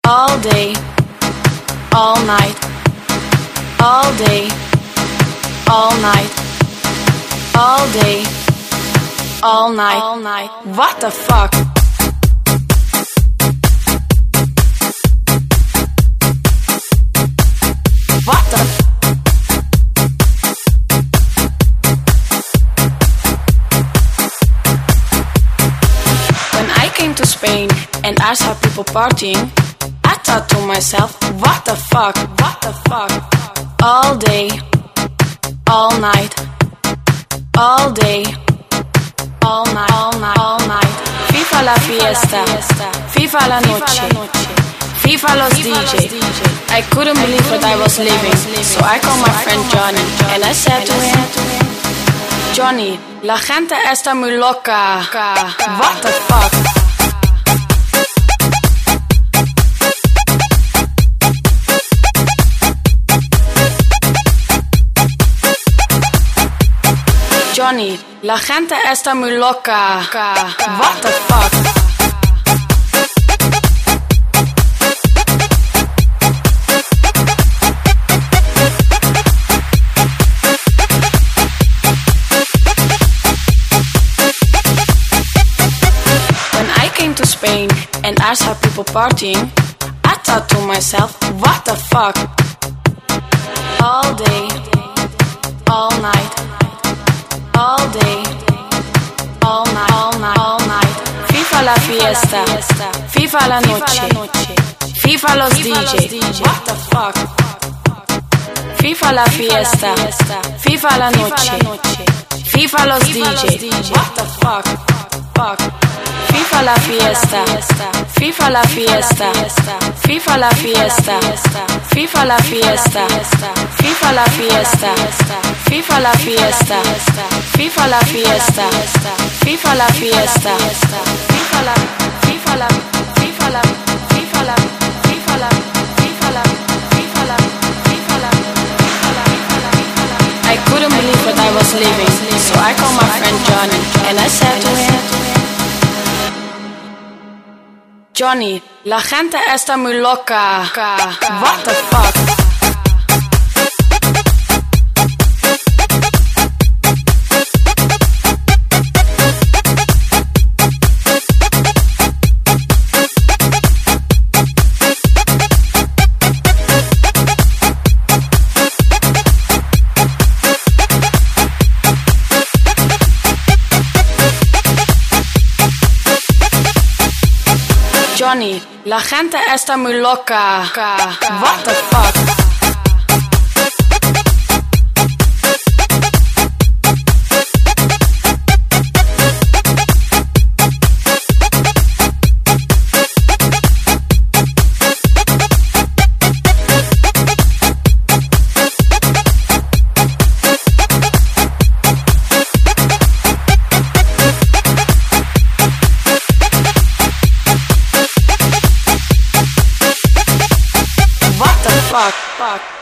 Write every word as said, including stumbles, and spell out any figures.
all day, all night, all day, all night, all day, all night, all night. What the fuck? What the f- When I came to Spain and I saw people partying, I thought to myself, what the fuck, what the fuck? All day, all night, all day, all night, all night, all night. FIFA la fiesta, FIFA la noche, FIFA los D J. I couldn't believe what I was living, so I called my friend Johnny and I said to him, Johnny, la gente está muy loca. What the fuck? Johnny, la gente está muy loca. What the fuck? To Spain and I saw people partying, I thought to myself, what the fuck? All day, all night, all day, all night, all night, all night. FIFA la fiesta, FIFA la noche, FIFA los D J. What the fuck? FIFA la fiesta, FIFA la noche, FIFA los D J. What the fuck? Fuck. FIFA la fiesta, FIFA la fiesta, FIFA la fiesta, FIFA la fiesta, FIFA la fiesta, FIFA la fiesta, FIFA la fiesta, FIFA la fiesta, FIFA la, FIFA la, FIFA la, FIFA la, FIFA la, FIFA la, FIFA la, FIFA la, I couldn't believe what I was living, so I called my friend Johnny and I said to him, Johnny, la gente está muy loca. What the fuck? Johnny, la gente está muy loca. What the fuck? Fuck, fuck.